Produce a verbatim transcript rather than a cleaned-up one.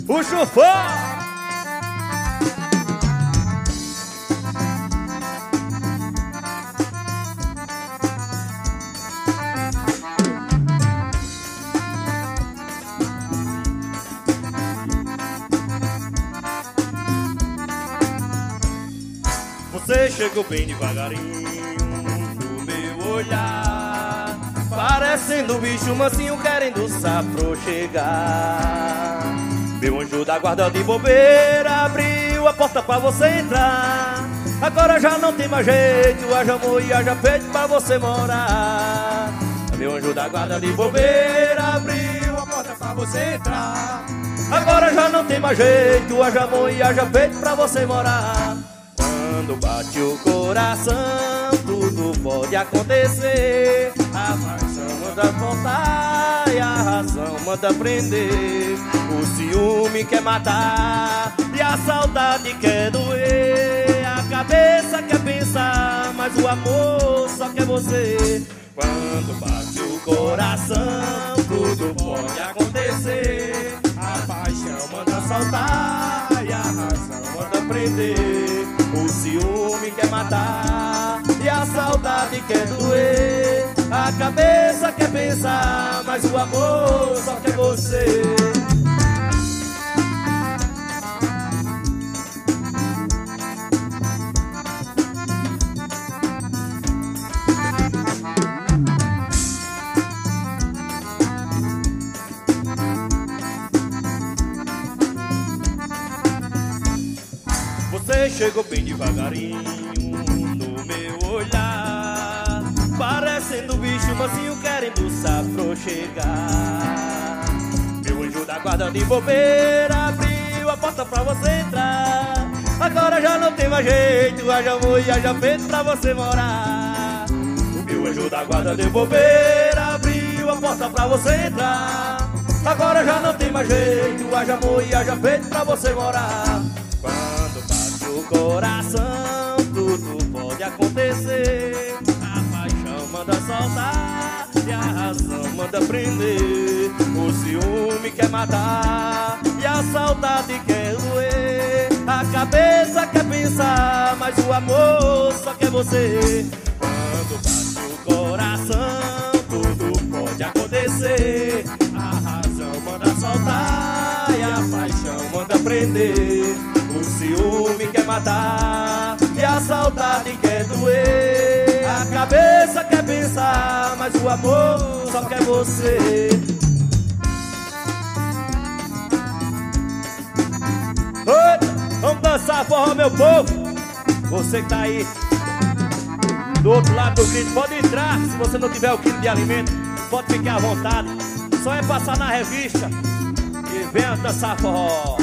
O chufão! Você chegou bem devagarinho no meu olhar, parecendo um bicho mansinho querendo se aproxegar. Meu anjo da guarda de bobeira abriu a porta pra você entrar. Agora já não tem mais jeito, haja amor e haja peito pra você morar. Meu anjo da guarda de bobeira abriu a porta pra você entrar. Agora já não tem mais jeito, haja amor e haja peito pra você morar. Quando bate o coração, tudo pode acontecer. A paixão manda voltar e a razão manda prender. O ciúme quer matar e a saudade quer doer. A cabeça quer pensar, mas o amor só quer você. Quando bate o coração, tudo pode acontecer. A paixão manda soltar e a razão manda prender. O ciúme quer matar e a saudade quer doer. A cabeça quer pensar, mas o amor só quer você. Você chegou bem devagarinho no meu olhar, parecendo um bicho mansinho querendo se aproxegar. Meu anjo da guarda de bobeira abriu a porta pra você entrar. Agora já não tem mais jeito, haja amor e haja peito pra você morar. Meu anjo da guarda de bobeira abriu a porta pra você entrar. Agora já não tem mais jeito, haja amor e haja peito pra você morar. Quando bate o coração, tudo pode acontecer. A paixão manda soltar e a razão manda prender. O ciúme quer matar e a saudade quer doer. A cabeça quer pensar, mas o amor só quer você. Quando bate o coração, tudo pode acontecer. A razão manda soltar e a paixão manda prender. O ciúme quer matar e a saudade quer doer. A cabeça quer pensar, mas o amor só quer você. Oi, vamos dançar forró, meu povo. Você que tá aí do outro lado do grito, pode entrar. Se você não tiver o quilo de alimento, pode ficar à vontade. Só é passar na revista e venha dançar forró.